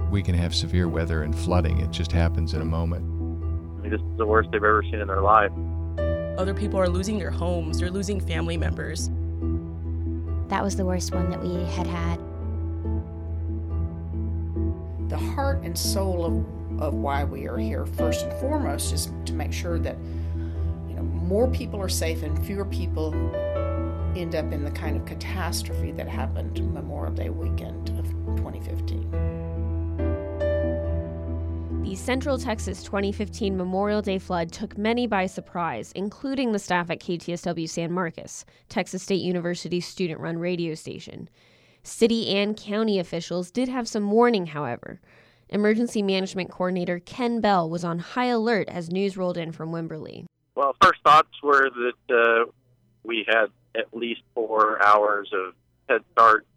we can have severe weather and flooding. It just happens in a moment. I mean, this is the worst they've ever seen in their life. Other people are losing their homes, they're losing family members. That was the worst one that we had. The heart and soul of why we are here, first and foremost, is to make sure that more people are safe and fewer people end up in the kind of catastrophe that happened Memorial Day weekend of 2015. The Central Texas 2015 Memorial Day flood took many by surprise, including the staff at KTSW San Marcos, Texas State University's student-run radio station. City and county officials did have some warning, however. Emergency Management Coordinator Ken Bell was on high alert as news rolled in from Wimberley. Well, first thoughts were that we had at least 4 hours of Head Start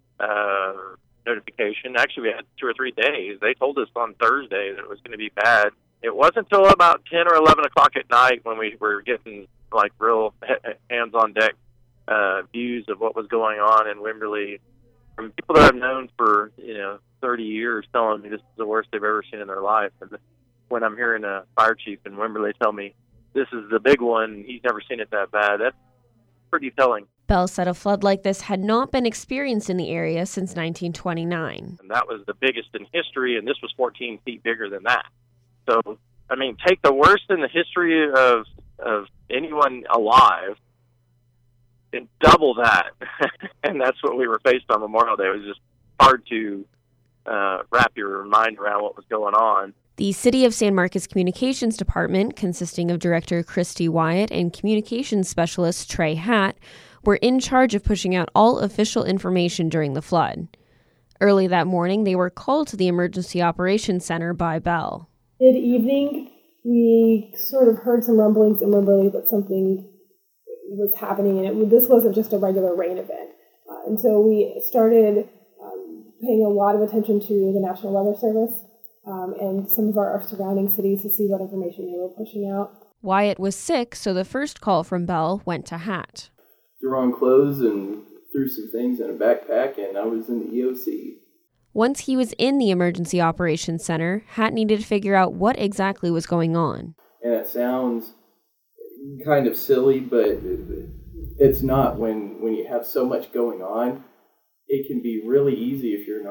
notification. Actually, we had 2 or 3 days. They told us on Thursday that it was going to be bad. It wasn't until about 10 or 11 o'clock at night when we were getting real hands-on-deck views of what was going on in Wimberley from people that I've known for 30 years, telling me this is the worst they've ever seen in their life. And when I'm hearing a fire chief in Wimberley tell me this is the big one, he's never seen it that bad, that's pretty telling. Bell said a flood like this had not been experienced in the area since 1929. And that was the biggest in history, and this was 14 feet bigger than that. So, take the worst in the history of anyone alive and double that. And that's what we were faced on Memorial Day. It was just hard to wrap your mind around what was going on. The City of San Marcos Communications Department, consisting of Director Christy Wyatt and Communications Specialist Trey Hatt, were in charge of pushing out all official information during the flood. Early that morning, they were called to the Emergency Operations Center by Bell. Mid-evening, we sort of heard some rumblings in Wimberley that something was happening, and this wasn't just a regular rain event. And so we started paying a lot of attention to the National Weather Service and some of our surrounding cities to see what information they were pushing out. Wyatt was sick, so the first call from Bell went to Hatt. Threw on clothes and threw some things in a backpack, and I was in the EOC. Once he was in the Emergency Operations Center, Hatt needed to figure out what exactly was going on. And it sounds kind of silly, but it's not. When you have so much going on, it can be really easy if you're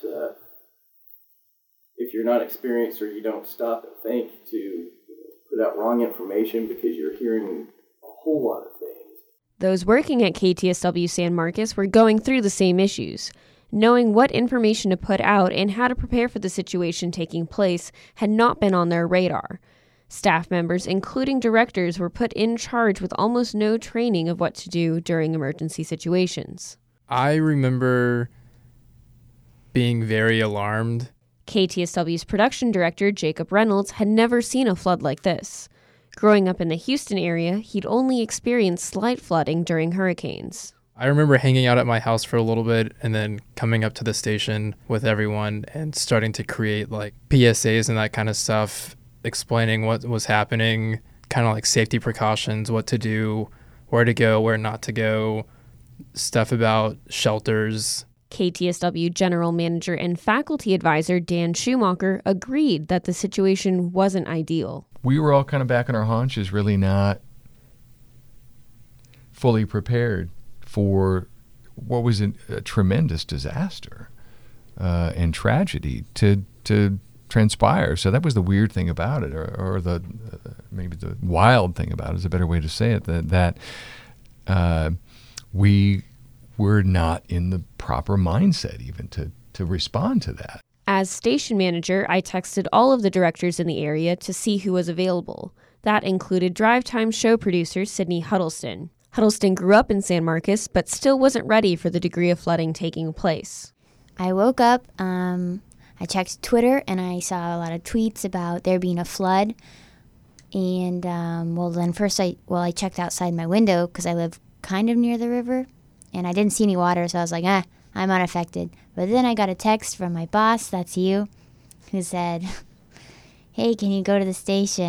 not experienced or you don't stop and think to put out wrong information because you're hearing a whole lot of things. Those working at KTSW San Marcos were going through the same issues. Knowing what information to put out and how to prepare for the situation taking place had not been on their radar. Staff members, including directors, were put in charge with almost no training of what to do during emergency situations. I remember being very alarmed. KTSW's production director, Jacob Reynolds, had never seen a flood like this. Growing up in the Houston area, he'd only experienced slight flooding during hurricanes. I remember hanging out at my house for a little bit and then coming up to the station with everyone and starting to create PSAs and that kind of stuff, explaining what was happening, kind of safety precautions, what to do, where to go, where not to go, stuff about shelters. KTSW General Manager and Faculty Advisor Dan Schumacher agreed that the situation wasn't ideal. We were all kind of back on our haunches, really not fully prepared for what was a tremendous disaster and tragedy to transpire. So that was the weird thing about it, or maybe the wild thing about it is a better way to say it, that we were not in the proper mindset even to respond to that. As station manager, I texted all of the directors in the area to see who was available. That included Drive Time show producer Sydney Huddleston. Huddleston grew up in San Marcos, but still wasn't ready for the degree of flooding taking place. I woke up, I checked Twitter, and I saw a lot of tweets about there being a flood. And, I checked outside my window because I live kind of near the river, and I didn't see any water, so I was like, I'm unaffected. But then I got a text from my boss, that's you, who said, hey, can you go to the station?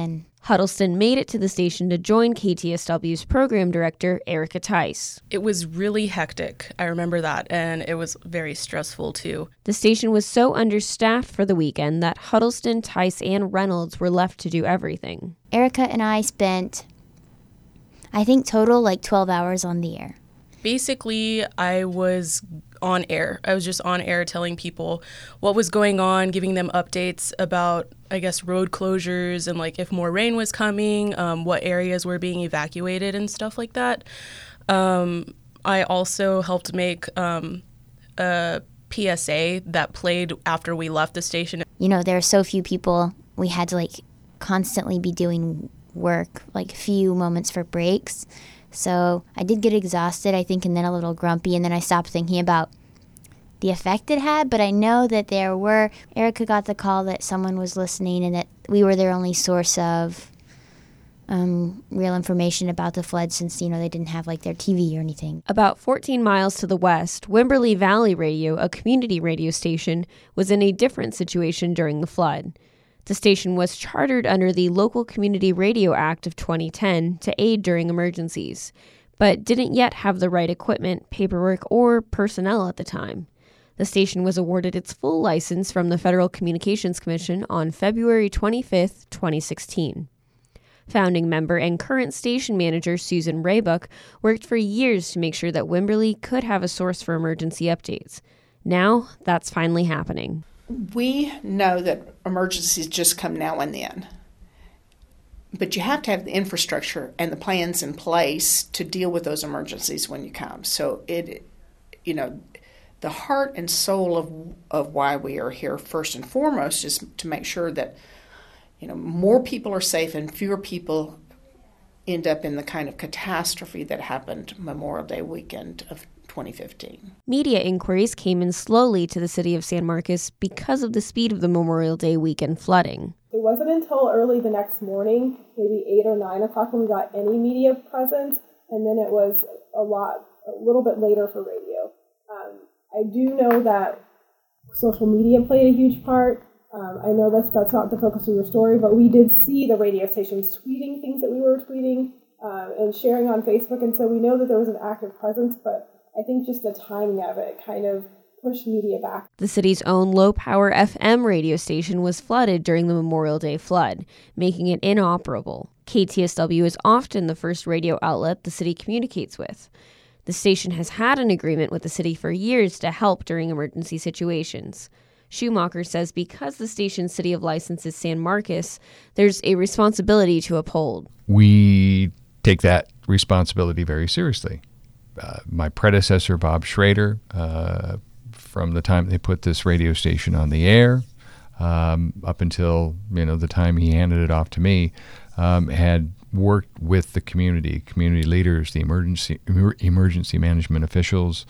Huddleston made it to the station to join KTSW's program director, Erica Tice. It was really hectic. I remember that, and it was very stressful too. The station was so understaffed for the weekend that Huddleston, Tice, and Reynolds were left to do everything. Erica and I spent, I think, total like 12 hours on the air. Basically, I was on air. I was just on air telling people what was going on, giving them updates about, I guess, road closures and like if more rain was coming, what areas were being evacuated and stuff like that. I also helped make a PSA that played after we left the station. You know, there are so few people. We had to like constantly be doing work, like few moments for breaks. So I did get exhausted, I think, and then a little grumpy, and then I stopped thinking about the effect it had. But I know that Erica got the call that someone was listening and that we were their only source of real information about the flood since, you know, they didn't have like their TV or anything. About 14 miles to the west, Wimberley Valley Radio, a community radio station, was in a different situation during the flood. The station was chartered under the Local Community Radio Act of 2010 to aid during emergencies, but didn't yet have the right equipment, paperwork, or personnel at the time. The station was awarded its full license from the Federal Communications Commission on February 25, 2016. Founding member and current station manager Susan Raybuck worked for years to make sure that Wimberley could have a source for emergency updates. Now, that's finally happening. We know that emergencies just come now and then, but you have to have the infrastructure and the plans in place to deal with those emergencies when you come. So the heart and soul of why we are here first and foremost is to make sure that, you know, more people are safe and fewer people end up in the kind of catastrophe that happened Memorial Day weekend of 2015. Media inquiries came in slowly to the city of San Marcos because of the speed of the Memorial Day weekend flooding. It wasn't until early the next morning, maybe 8 or 9 o'clock, when we got any media presence, and then it was a little bit later for radio. I do know that social media played a huge part. I know that's not the focus of your story, but we did see the radio stations tweeting things that we were tweeting and sharing on Facebook, and so we know that there was an active presence, but I think just the timing of it kind of pushed media back. The city's own low-power FM radio station was flooded during the Memorial Day flood, making it inoperable. KTSW is often the first radio outlet the city communicates with. The station has had an agreement with the city for years to help during emergency situations. Schumacher says because the station's city of license is San Marcos, there's a responsibility to uphold. We take that responsibility very seriously. My predecessor, Bob Schrader, from the time they put this radio station on the air up until the time he handed it off to me, had worked with the community leaders, the emergency management officials,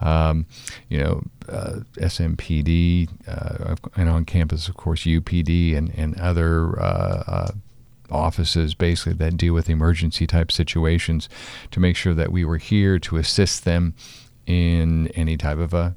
SMPD, and on campus, of course, UPD and other offices basically that deal with emergency type situations to make sure that we were here to assist them in any type of a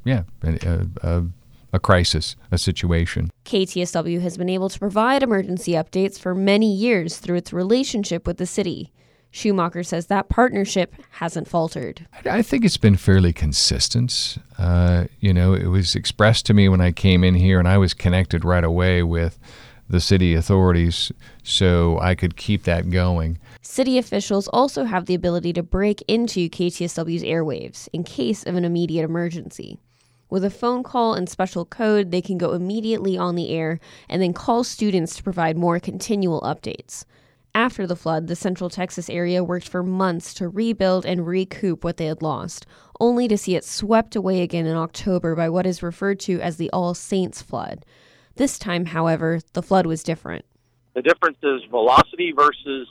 crisis, a situation. KTSW has been able to provide emergency updates for many years through its relationship with the city. Schumacher says that partnership hasn't faltered. I think it's been fairly consistent. It was expressed to me when I came in here, and I was connected right away with the city authorities, so I could keep that going. City officials also have the ability to break into KTSW's airwaves in case of an immediate emergency. With a phone call and special code, they can go immediately on the air and then call students to provide more continual updates. After the flood, the Central Texas area worked for months to rebuild and recoup what they had lost, only to see it swept away again in October by what is referred to as the All Saints flood. This time, however, the flood was different. The difference is velocity versus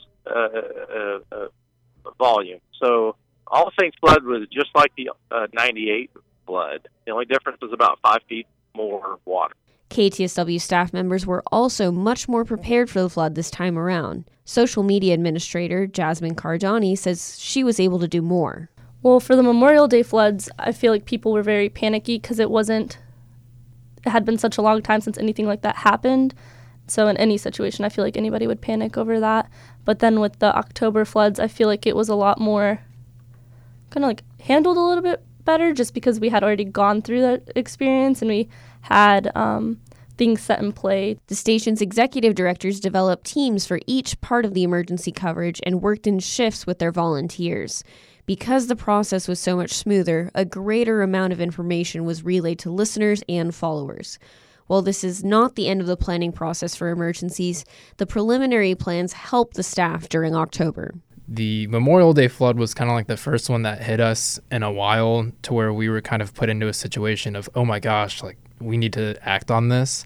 volume. So All Saints flood was just like the 98 flood. The only difference was about 5 feet more water. KTSW staff members were also much more prepared for the flood this time around. Social media administrator Jasmine Cardani says she was able to do more. Well, for the Memorial Day floods, I feel like people were very panicky because it had been such a long time since anything like that happened. So in any situation, I feel like anybody would panic over that. But then with the October floods, I feel like it was a lot more kind of like handled a little bit better, just because we had already gone through that experience and we had things set in play. The station's executive directors developed teams for each part of the emergency coverage and worked in shifts with their volunteers. Because the process was so much smoother, a greater amount of information was relayed to listeners and followers. While this is not the end of the planning process for emergencies, the preliminary plans helped the staff during October. The Memorial Day flood was kind of like the first one that hit us in a while, to where we were kind of put into a situation of, oh my gosh, like we need to act on this.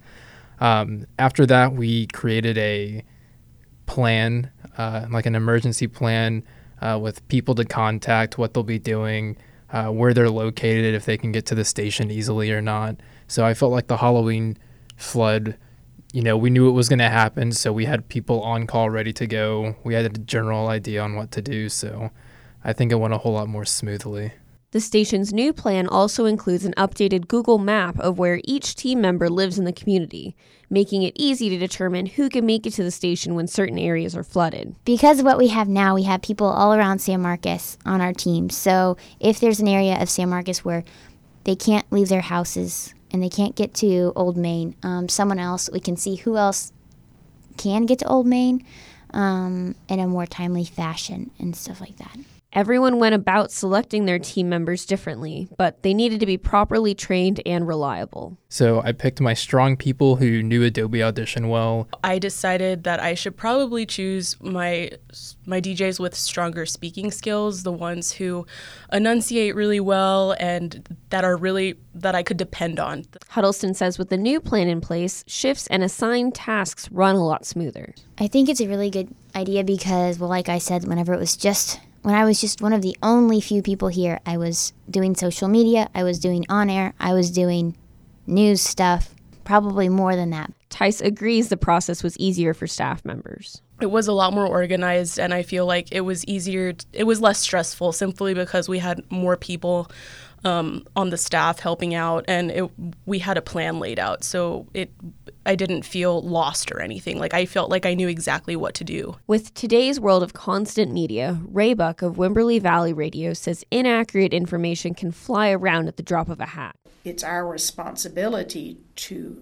After that, we created a plan, like an emergency plan with people to contact, what they'll be doing, where they're located, if they can get to the station easily or not. So I felt like the Halloween flood, we knew it was going to happen, so we had people on call ready to go. We had a general idea on what to do, so I think it went a whole lot more smoothly. The station's new plan also includes an updated Google map of where each team member lives in the community, making it easy to determine who can make it to the station when certain areas are flooded. Because of what we have now, we have people all around San Marcos on our team. So if there's an area of San Marcos where they can't leave their houses and they can't get to Old Main, someone else, we can see who else can get to Old Main in a more timely fashion and stuff like that. Everyone went about selecting their team members differently, but they needed to be properly trained and reliable. So I picked my strong people who knew Adobe Audition well. I decided that I should probably choose my DJs with stronger speaking skills, the ones who enunciate really well and that I could depend on. Huddleston says with the new plan in place, shifts and assigned tasks run a lot smoother. I think it's a really good idea because, well, like I said, when I was just one of the only few people here, I was doing social media, I was doing on-air, I was doing news stuff, probably more than that. Tice agrees the process was easier for staff members. It was a lot more organized, and I feel like it was easier. It was less stressful simply because we had more people on the staff helping out, and we had a plan laid out. So I didn't feel lost or anything. Like I felt like I knew exactly what to do. With today's world of constant media, Ray Buck of Wimberley Valley Radio says inaccurate information can fly around at the drop of a hat. It's our responsibility to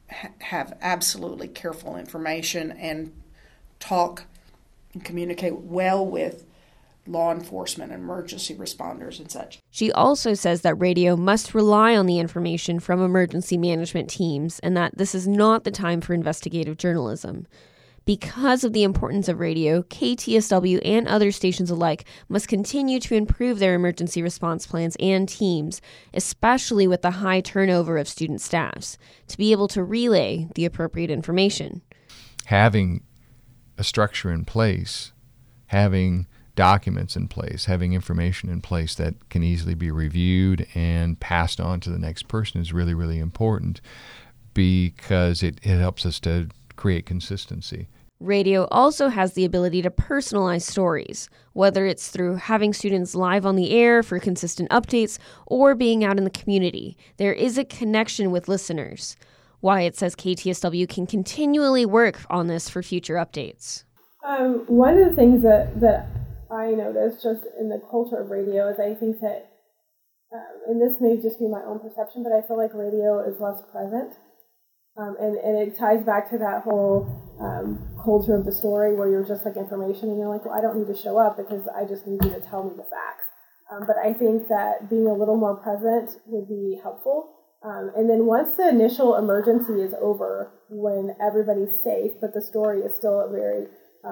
have absolutely careful information and talk and communicate well with law enforcement, emergency responders, and such. She also says that radio must rely on the information from emergency management teams and that this is not the time for investigative journalism. Because of the importance of radio, KTSW and other stations alike must continue to improve their emergency response plans and teams, especially with the high turnover of student staffs, to be able to relay the appropriate information. Having a structure in place, having documents in place, having information in place that can easily be reviewed and passed on to the next person is really, really important because it helps us to create consistency. Radio also has the ability to personalize stories, whether it's through having students live on the air for consistent updates or being out in the community. There is a connection with listeners. Wyatt says KTSW can continually work on this for future updates. One of the things that I noticed just in the culture of radio is I think that, and this may just be my own perception, but I feel like radio is less present. And it ties back to that whole culture of the story where you're just like information and you're like, well, I don't need to show up because I just need you to tell me the facts. But I think that being a little more present would be helpful. And then once the initial emergency is over, when everybody's safe, but the story is still very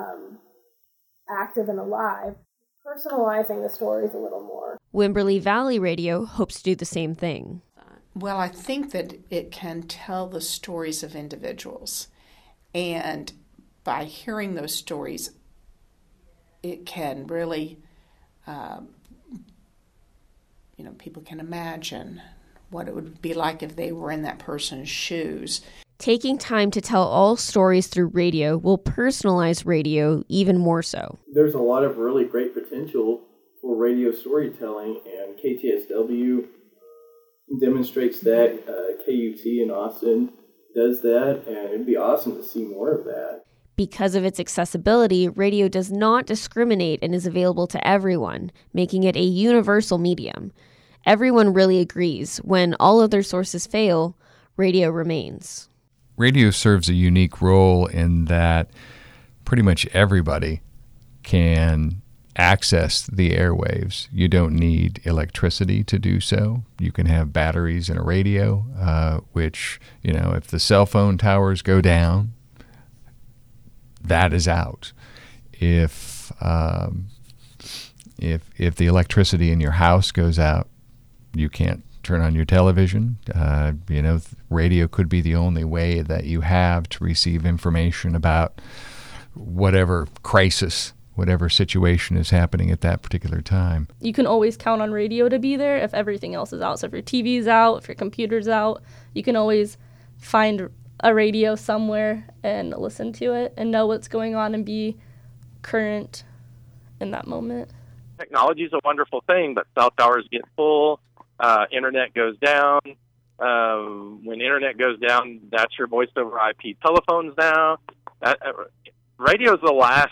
active and alive, personalizing the stories a little more. Wimberley Valley Radio hopes to do the same thing. Well, I think that it can tell the stories of individuals. And by hearing those stories, it can really, people can imagine what it would be like if they were in that person's shoes. Taking time to tell all stories through radio will personalize radio even more so. There's a lot of really great potential for radio storytelling, and KTSW demonstrates that. KUT in Austin does that, and it'd be awesome to see more of that. Because of its accessibility, radio does not discriminate and is available to everyone, making it a universal medium. Everyone really agrees. When all other sources fail, radio remains. Radio serves a unique role in that pretty much everybody can access the airwaves. You don't need electricity to do so. You can have batteries in a radio, which, if the cell phone towers go down, that is out. If the electricity in your house goes out, you can't turn on your television. Radio could be the only way that you have to receive information about whatever crisis, whatever situation is happening at that particular time. You can always count on radio to be there if everything else is out. So if your TV's out, if your computer's out, you can always find a radio somewhere and listen to it and know what's going on and be current in that moment. Technology is a wonderful thing, but cell towers get full, internet goes down. When internet goes down, that's your voice over IP telephones now. Radio is the last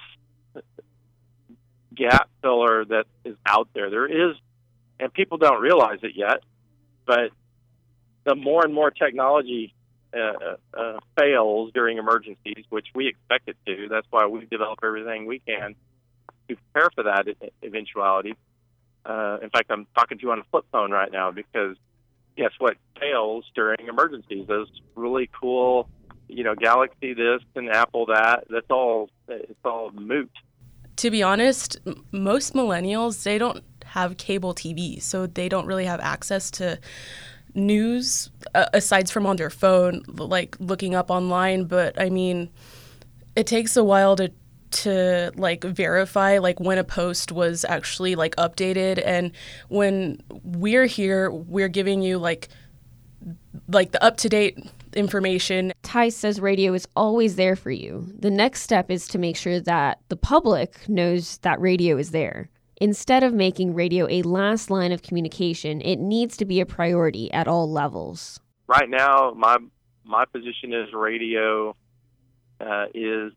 gap filler that is out there. There is, and people don't realize it yet, but the more and more technology fails during emergencies, which we expect it to. That's why we develop everything we can to prepare for that eventuality. In fact, I'm talking to you on a flip phone right now because guess what fails during emergencies? Those really cool, Galaxy this and Apple that. It's all moot. To be honest, most millennials, they don't have cable TV, so they don't really have access to news aside from on their phone, like looking up online. But I mean, it takes a while to verify when a post was actually updated. And when we're here, we're giving you the up-to-date information. Tice says radio is always there for you. The next step is to make sure that the public knows that radio is there. Instead of making radio a last line of communication, it needs to be a priority at all levels. Right now, my position is radio is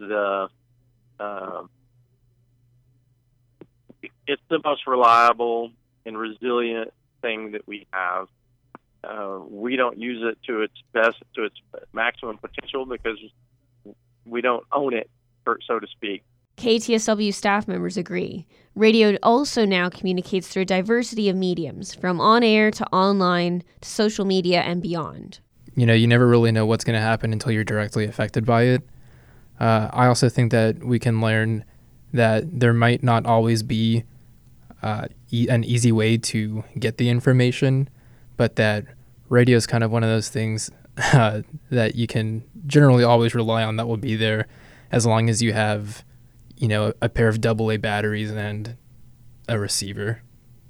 it's the most reliable and resilient thing that we have. We don't use it to its best, to its maximum potential, because we don't own it, so to speak. KTSW staff members agree. Radio also now communicates through a diversity of mediums, from on-air to online to social media and beyond. You never really know what's going to happen until you're directly affected by it. I also think that we can learn that there might not always be an easy way to get the information, but that radio is kind of one of those things that you can generally always rely on that will be there as long as you have a pair of AA batteries and a receiver.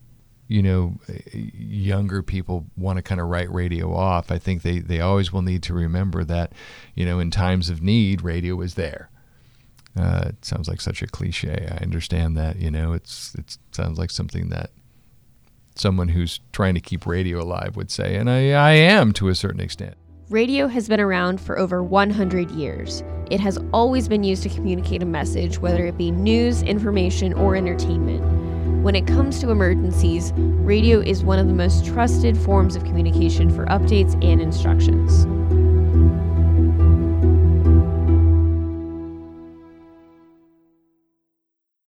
Younger people want to kind of write radio off. I think they always will need to remember that, in times of need, radio is there. It sounds like such a cliche. I understand that, it sounds like something that someone who's trying to keep radio alive would say, and I am to a certain extent. Radio has been around for over 100 years. It has always been used to communicate a message, whether it be news, information, or entertainment. When it comes to emergencies, radio is one of the most trusted forms of communication for updates and instructions.